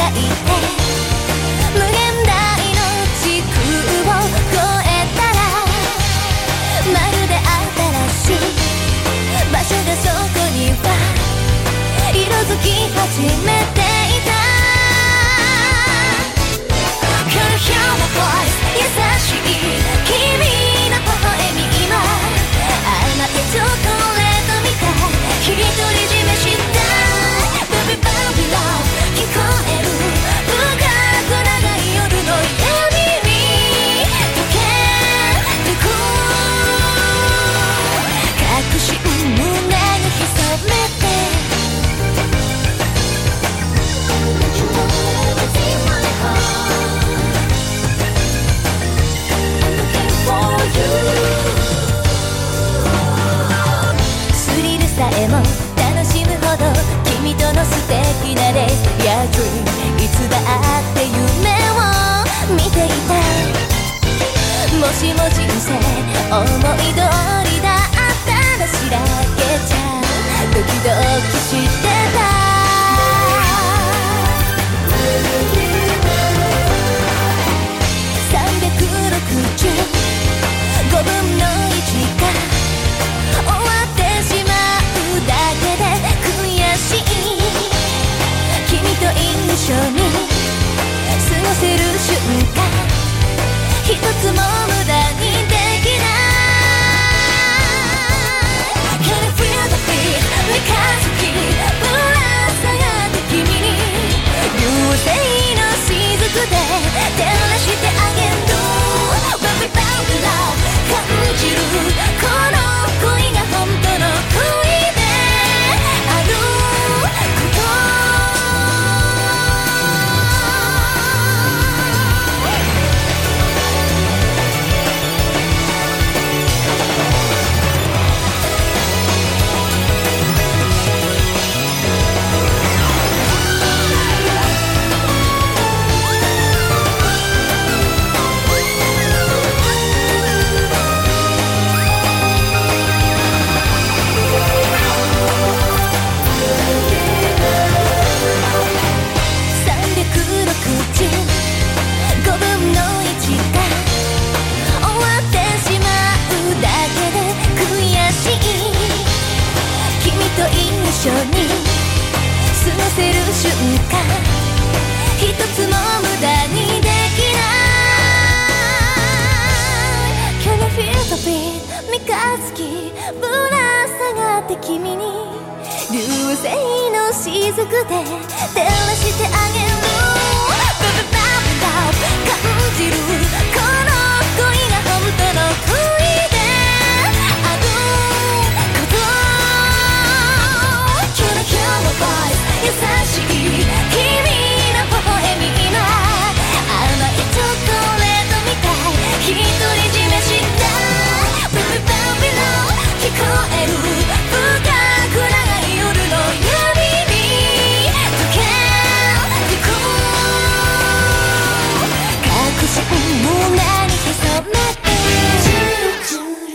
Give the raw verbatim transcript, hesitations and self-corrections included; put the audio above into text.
いて無限大の時空を越えたらまるで新しい場所がそこには色づき始めていた Can you hear my voice 優しい君の微笑み今甘いチョコレートみたい独り占めした Baby Baby Love 聞こえる深く長い夜の闇に溶けてく確信胸に潜めてスリルさえも楽しむほど君との素敵なレース Yeah dream いつだって夢を見ていたもしも人生思い通りだったらしらけちゃうドキドキしてたさんびゃくろくじゅうごぶんのいちが終わってしまうだけで悔しい君と一緒に過ごせる瞬間一つも無駄にできない Can you feel the beat 三日月ぶら下がって君に流星の雫で照らしてあげる Baby Baby Love 感じるこの恋が本当の恋であること一緒に過ごせる瞬間一つも無駄にできない Can you feel the beat 三日月ぶら下がって君に流星の雫で照らしてあげる Baby Baby Love 感じるこの恋が本当の恋